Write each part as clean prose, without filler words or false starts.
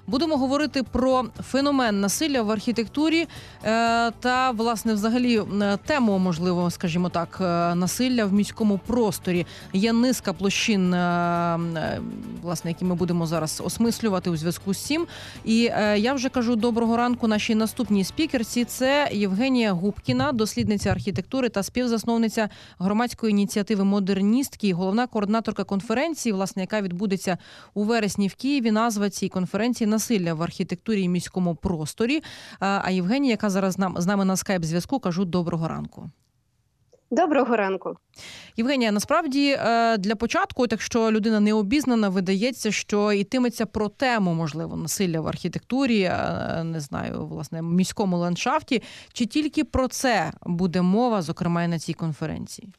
Будемо говорити про феномен насилля в архітектурі та, власне, взагалі тему, можливо, скажімо так, насилля в міському просторі. Є низка площин, власне, які ми будемо зараз осмислювати у зв'язку з цим. І я вже кажу доброго ранку нашій наступній спікерці. Це Євгенія Губкіна, дослідниця архітектури та співзасновниця громадської ініціативи «Модерністки», головна координаторка конференції, власне, яка відбудеться у вересні в Києві. Назва цієї конференції «Насилля в архітектурі і міському просторі». А Євгенія, яка зараз з нами на скайп-зв'язку, кажу доброго ранку. Доброго ранку. Євгенія, насправді, для початку, якщо людина не обізнана, видається, що йтиметься про тему, можливо, насилля в архітектурі, не знаю, власне, міському ландшафті. Чи тільки про це буде мова, зокрема, і на цій конференції?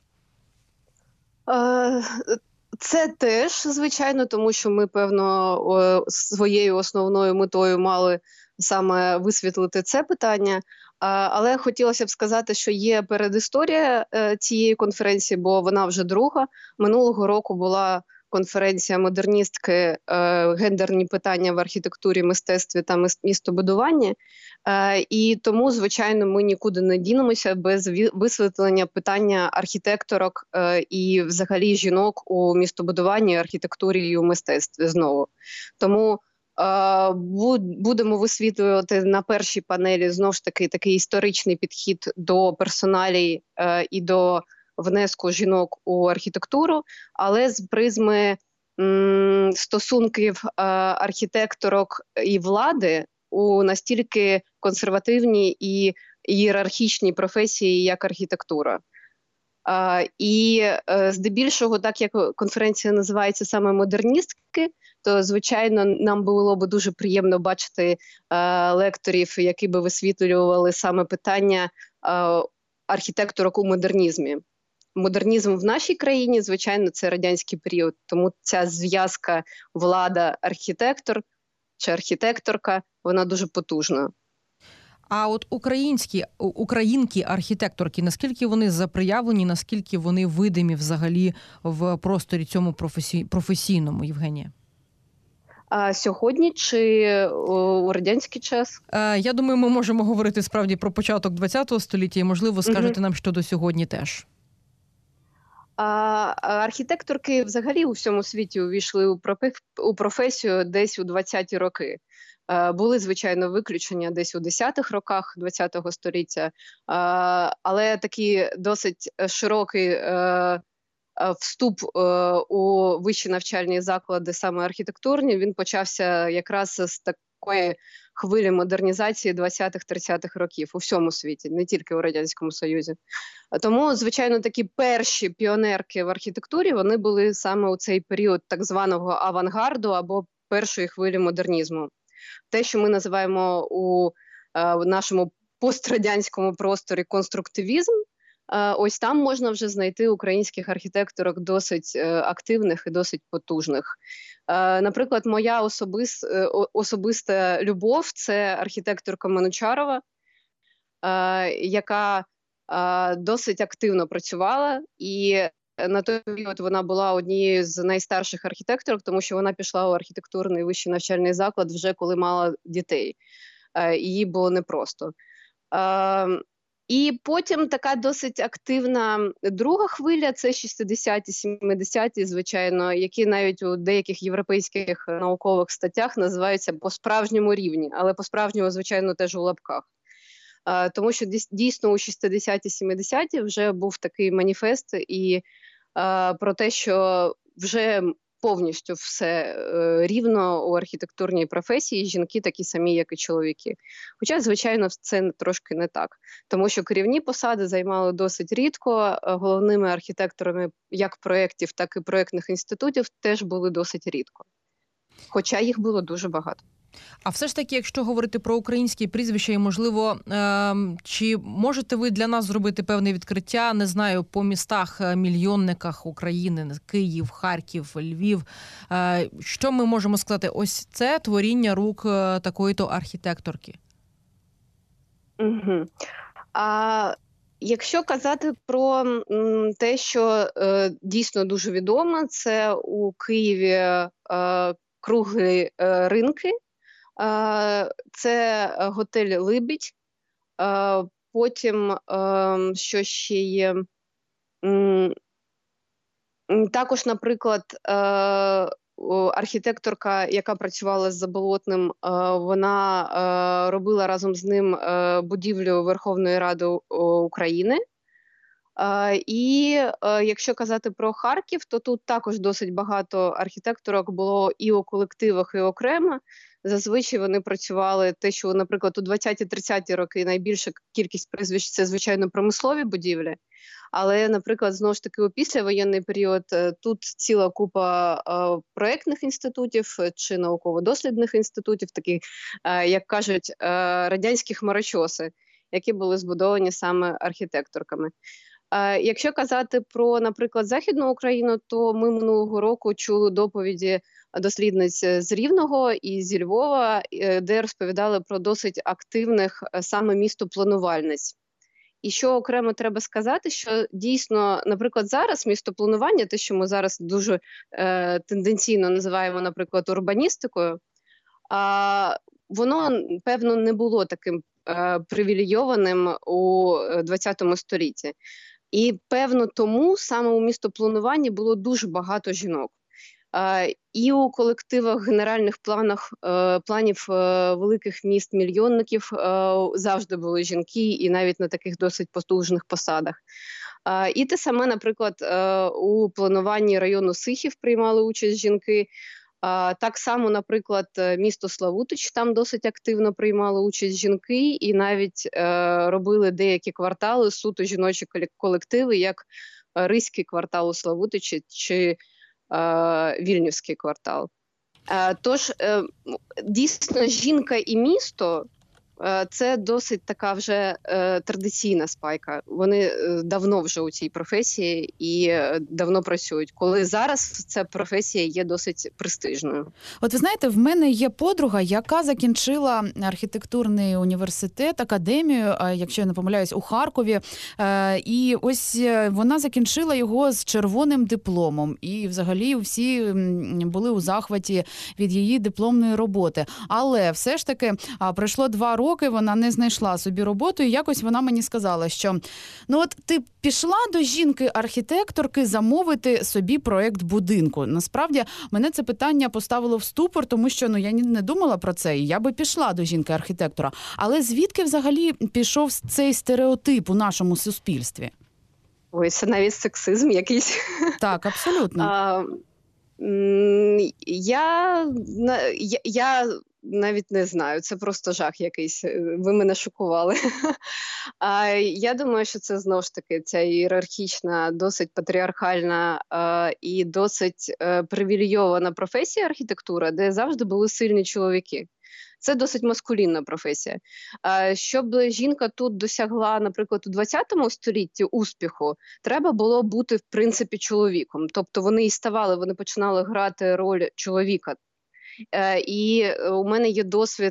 Це теж, звичайно, тому що ми, певно, своєю основною метою мали саме висвітлити це питання. Але хотілося б сказати, що є передісторія цієї конференції, бо вона вже друга. Минулого року була конференція «Модерністки. Гендерні питання в архітектурі, мистецтві та містобудуванні». І тому, звичайно, ми нікуди не дінемося без висвітлення питання архітекторок і взагалі жінок у містобудуванні, архітектурі і у мистецтві знову. Тому будемо висвітлювати на першій панелі знову ж таки такий історичний підхід до персоналій і до внеску жінок у архітектуру, але з призми стосунків архітекторок і влади у настільки консервативній і ієрархічній професії, як архітектура. І здебільшого, так як конференція називається саме «Модерністки», то, звичайно, нам було б дуже приємно бачити лекторів, які би висвітлювали саме питання архітекторок у модернізмі. Модернізм в нашій країні, звичайно, це радянський період, тому ця зв'язка влада-архітектор чи архітекторка, вона дуже потужна. А от українки-архітекторки, наскільки вони заприявлені, наскільки вони видимі взагалі в просторі цьому професійному, Євгенія? А сьогодні чи у радянський час? Я думаю, ми можемо говорити справді про початок ХХ століття і, можливо, скажете нам щодо сьогодні теж. Архітекторки взагалі у всьому світі увійшли у професію десь у 20-ті роки. Були, звичайно, виключення десь у 10-х роках ХХ століття, але такий досить широкий вступ у вищі навчальні заклади, саме архітектурні, він почався якраз з такої хвилі модернізації 20-30-х років у всьому світі, не тільки у Радянському Союзі. Тому, звичайно, такі перші піонерки в архітектурі, вони були саме у цей період так званого авангарду або першої хвилі модернізму. Те, що ми називаємо у нашому пострадянському просторі конструктивізм, ось там можна вже знайти українських архітекторок досить активних і досить потужних. Наприклад, моя особиста любов – це архітекторка Манучарова, яка досить активно працювала, і на той період вона була однією з найстарших архітекторок, тому що вона пішла у архітектурний вищий навчальний заклад вже коли мала дітей. Їй було непросто. І потім така досить активна друга хвиля – це 60-ті, 70-ті, звичайно, які навіть у деяких європейських наукових статтях називаються по-справжньому рівні, але по-справжньому, звичайно, теж у лапках. Тому що дійсно у 60-ті, 70-ті вже був такий маніфест і про те, що вже повністю все рівно у архітектурній професії, жінки такі самі, як і чоловіки. Хоча, звичайно, це трошки не так. Тому що керівні посади займали досить рідко, головними архітекторами як проєктів, так і проєктних інститутів теж були досить рідко. Хоча їх було дуже багато. А все ж таки, якщо говорити про українські прізвища, і, можливо, чи можете ви для нас зробити певне відкриття, не знаю, по містах-мільйонниках України, Київ, Харків, Львів, що ми можемо сказати? Ось це творіння рук такої-то архітекторки. Угу. Якщо казати про те, що дійсно дуже відомо, це у Києві круглі ринки, Це готель «Либідь». Потім, що ще є? Також, наприклад, архітекторка, яка працювала з Заболотним, вона робила разом з ним будівлю Верховної Ради України. І якщо казати про Харків, то тут також досить багато архітекторок було і у колективах, і окремо. Зазвичай вони працювали те, що, наприклад, у 20-30-ті роки найбільша кількість прізвищ – це, звичайно, промислові будівлі. Але, наприклад, знову ж таки, у післявоєнний період тут ціла купа проєктних інститутів чи науково-дослідних інститутів, такі, як кажуть, радянські хмарочоси, які були збудовані саме архітекторками. Якщо казати про, наприклад, Західну Україну, то ми минулого року чули доповіді дослідниць з Рівного і зі Львова, де розповідали про досить активних саме містопланувальниць. І що окремо треба сказати, що дійсно, наприклад, зараз містопланування, те, що ми зараз дуже тенденційно називаємо, наприклад, урбаністикою, воно, певно, не було таким привілейованим у ХХ столітті. І, певно, тому саме у містоплануванні було дуже багато жінок. І у колективах, генеральних планів великих міст-мільйонників завжди були жінки, і навіть на таких досить потужних посадах. І те саме, наприклад, у плануванні району Сихів приймали участь жінки. Так само, наприклад, місто Славутич, там досить активно приймали участь жінки і навіть робили деякі квартали, суто жіночі колективи, як Ризький квартал у Славутичі чи Вільнюський квартал. Тож, дійсно, жінка і місто – це досить така вже традиційна спайка. Вони давно вже у цій професії і давно працюють. Коли зараз ця професія є досить престижною. От ви знаєте, в мене є подруга, яка закінчила архітектурний університет, академію, якщо я не помиляюсь, у Харкові. І ось вона закінчила його з червоним дипломом. І взагалі всі були у захваті від її дипломної роботи. Але все ж таки пройшло 2 роки, вона не знайшла собі роботу, і якось вона мені сказала, що ну от ти пішла до жінки-архітекторки замовити собі проєкт будинку. Насправді, мене це питання поставило в ступор, тому що я не думала про це, і я би пішла до жінки-архітектора. Але звідки взагалі пішов цей стереотип у нашому суспільстві? Ой, це навіть сексизм якийсь. Так, абсолютно. Я навіть не знаю, це просто жах якийсь, ви мене шокували. Я думаю, що це знову ж таки ця ієрархічна, досить патріархальна і досить привілейована професія архітектура, де завжди були сильні чоловіки. Це досить маскулінна професія. Щоб жінка тут досягла, наприклад, у ХХ столітті успіху, треба було бути, в принципі, чоловіком. Тобто вони починали грати роль чоловіка. І у мене є досвід,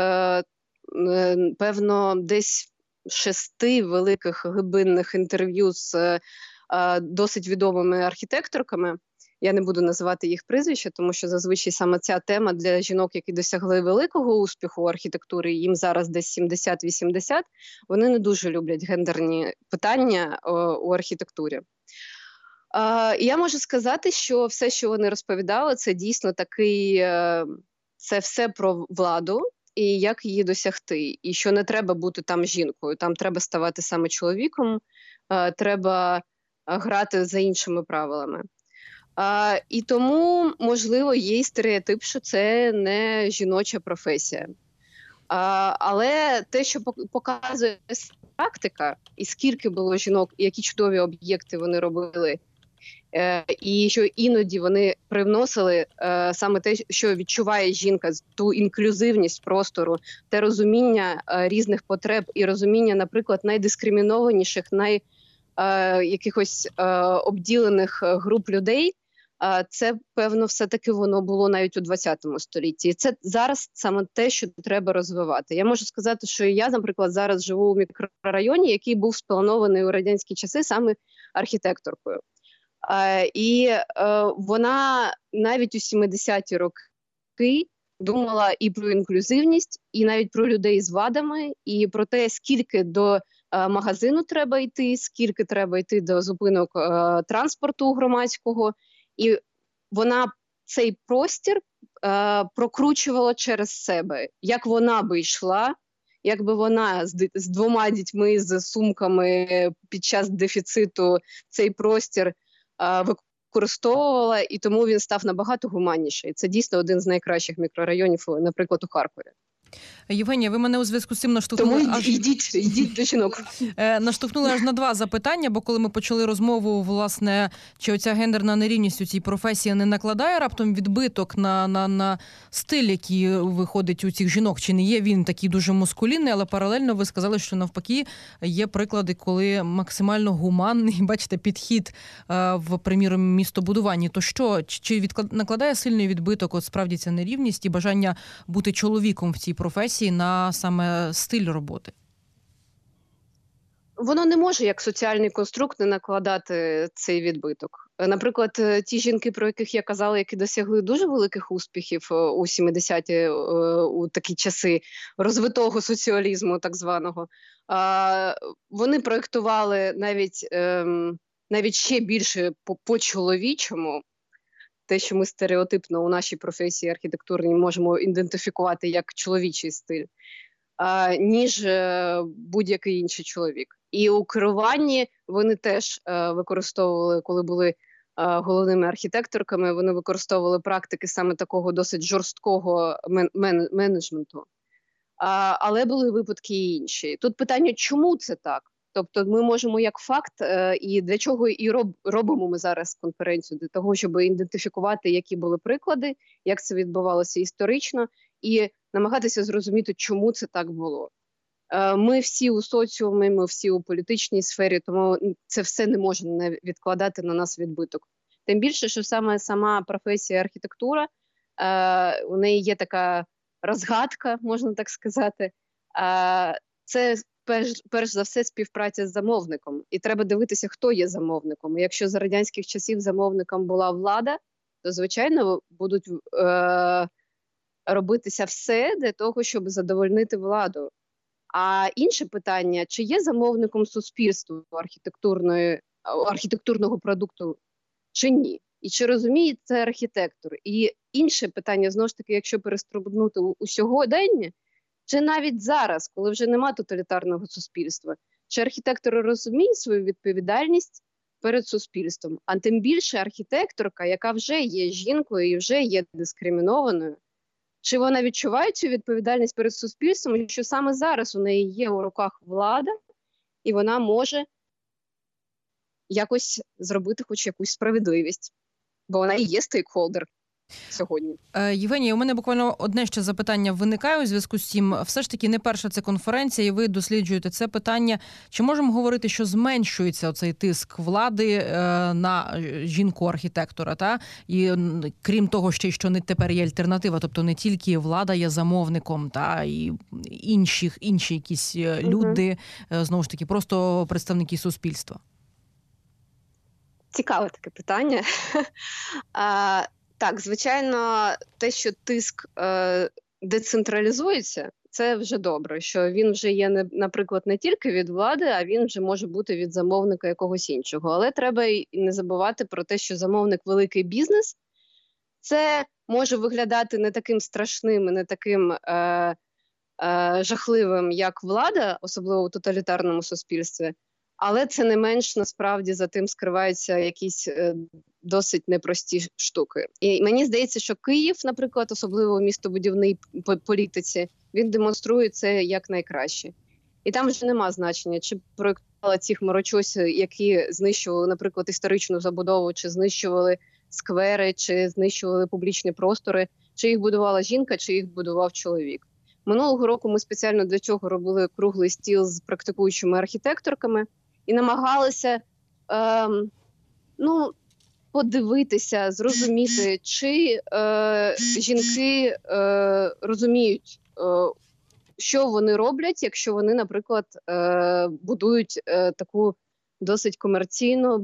певно, десь 6 великих глибинних інтерв'ю з досить відомими архітекторками. Я не буду називати їх прізвища, тому що зазвичай саме ця тема для жінок, які досягли великого успіху у архітектурі, їм зараз десь 70-80, вони не дуже люблять гендерні питання у архітектурі. Я можу сказати, що все, що вони розповідали, це дійсно це все про владу і як її досягти. І що не треба бути там жінкою, там треба ставати саме чоловіком, треба грати за іншими правилами. І тому, можливо, є стереотип, що це не жіноча професія. Але те, що показує практика, і скільки було жінок, і які чудові об'єкти вони робили, і що іноді вони привносили саме те, що відчуває жінка, ту інклюзивність простору, те розуміння різних потреб і розуміння, наприклад, найдискримінованіших, якихось обділених груп людей, це, певно, все-таки воно було навіть у ХХ столітті. І це зараз саме те, що треба розвивати. Я можу сказати, що я, наприклад, зараз живу у мікрорайоні, який був спланований у радянські часи саме архітекторкою. І вона навіть у 70-ті роки думала і про інклюзивність, і навіть про людей з вадами, і про те, скільки до магазину треба йти, скільки треба йти до зупинок транспорту громадського. І вона цей простір прокручувала через себе, як вона би йшла, якби вона з 2 дітьми, з сумками під час дефіциту цей простір використовувала, і тому він став набагато гуманніший. Це дійсно один з найкращих мікрорайонів, наприклад, у Харкові. Євгенія, ви мене у зв'язку з цим наштовхнули. Тому йдіть до жінок. Наштовхнули аж на 2 запитання, бо коли ми почали розмову, власне, чи оця гендерна нерівність у цій професії не накладає раптом відбиток на стиль, який виходить у цих жінок? Чи не є він такий дуже мускулінний, але паралельно ви сказали, що навпаки є приклади, коли максимально гуманний, бачите, підхід в, приміром, містобудуванні. То що, чи накладає сильний відбиток от справді ця нерівність і бажання бути чоловіком в цій професії на саме стиль роботи? Воно не може як соціальний конструкт не накладати цей відбиток. Наприклад, ті жінки, про яких я казала, які досягли дуже великих успіхів у 70-ті, у такі часи розвитого соціалізму так званого, вони проєктували навіть ще більше по-чоловічому, те, що ми стереотипно у нашій професії архітектурній можемо ідентифікувати як чоловічий стиль, ніж будь-який інший чоловік. І у керуванні вони теж використовували, коли були головними архітекторками, вони використовували практики саме такого досить жорсткого менеджменту. Але були випадки і інші. Тут питання, чому це так? Тобто ми можемо як факт, і для чого і робимо ми зараз конференцію, для того, щоб ідентифікувати, які були приклади, як це відбувалося історично, і намагатися зрозуміти, чому це так було. Ми всі у соціумі, ми всі у політичній сфері, тому це все не може не відкладати на нас відбиток. Тим більше, що сама професія архітектура, у неї є така розгадка, можна так сказати. Це перш за все співпраця з замовником. І треба дивитися, хто є замовником. І якщо за радянських часів замовником була влада, то, звичайно, будуть робитися все для того, щоб задовольнити владу. А інше питання, чи є замовником суспільства архітектурного продукту, чи ні? І чи розуміє це архітектор? І інше питання, знову ж таки, якщо перестрибнути у сьогодення, чи навіть зараз, коли вже нема тоталітарного суспільства, чи архітектор розуміє свою відповідальність перед суспільством? А тим більше архітекторка, яка вже є жінкою і вже є дискримінованою, чи вона відчуває цю відповідальність перед суспільством, що саме зараз у неї є у руках влада, і вона може якось зробити хоч якусь справедливість, бо вона і є стейкхолдер сьогодні. Євгенія, у мене буквально одне ще запитання виникає у зв'язку з цим. Все ж таки не перша це конференція, і ви досліджуєте це питання. Чи можемо говорити, що зменшується оцей тиск влади на жінку-архітектора? Та? І крім того, ще й що не тепер є альтернатива, тобто не тільки влада є замовником, та і інші якісь люди, знову ж таки, просто представники суспільства. Цікаве таке питання. Так, звичайно, те, що тиск децентралізується, це вже добре, що він вже є, наприклад, не тільки від влади, а він вже може бути від замовника якогось іншого. Але треба і не забувати про те, що замовник – великий бізнес. Це може виглядати не таким страшним і не таким жахливим, як влада, особливо у тоталітарному суспільстві. Але це не менш, насправді, за тим скриваються якісь досить непрості штуки. І мені здається, що Київ, наприклад, особливо в містобудівній політиці, він демонструє це як найкраще. І там вже нема значення, чи проєктували ці хмарочоси, які знищували, наприклад, історичну забудову, чи знищували сквери, чи знищували публічні простори, чи їх будувала жінка, чи їх будував чоловік. Минулого року ми спеціально для цього робили круглий стіл з практикуючими архітекторками і намагалися подивитися, зрозуміти, чи жінки розуміють, що вони роблять, якщо вони, наприклад, будують таку досить комерційну,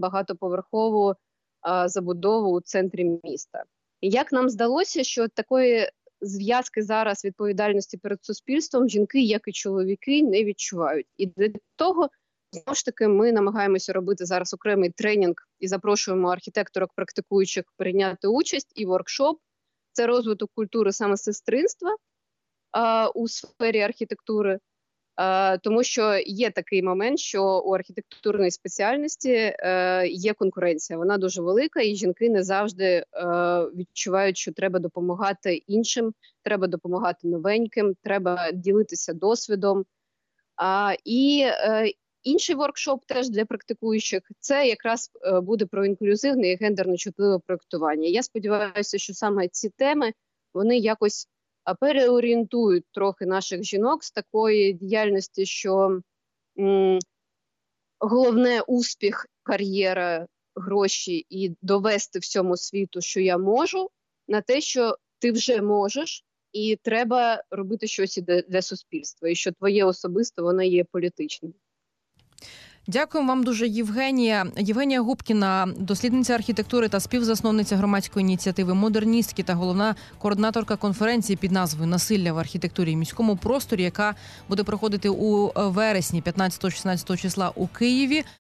багатоповерхову забудову у центрі міста. І як нам здалося, що такої зв'язки зараз відповідальності перед суспільством жінки, як і чоловіки, не відчувають. І для того, знову ж таки, ми намагаємося робити зараз окремий тренінг і запрошуємо архітекторок-практикуючих прийняти участь і воркшоп. Це розвиток культури саме сестринства у сфері архітектури. Тому що є такий момент, що у архітектурної спеціальності є конкуренція. Вона дуже велика, і жінки не завжди відчувають, що треба допомагати іншим, треба допомагати новеньким, треба ділитися досвідом. Інший воркшоп теж для практикуючих – це якраз буде про інклюзивне і гендерно чутливе проєктування. Я сподіваюся, що саме ці теми, вони якось переорієнтують трохи наших жінок з такої діяльності, що головне успіх, кар'єра, гроші і довести всьому світу, що я можу, на те, що ти вже можеш, і треба робити щось для суспільства, і що твоє особисто, воно є політичним. Дякую вам дуже, Євгенія. Євгенія Губкіна, дослідниця архітектури та співзасновниця громадської ініціативи «Модерністки» та головна координаторка конференції під назвою «Насилля в архітектурі і міському просторі», яка буде проходити у вересні 15-16 числа у Києві.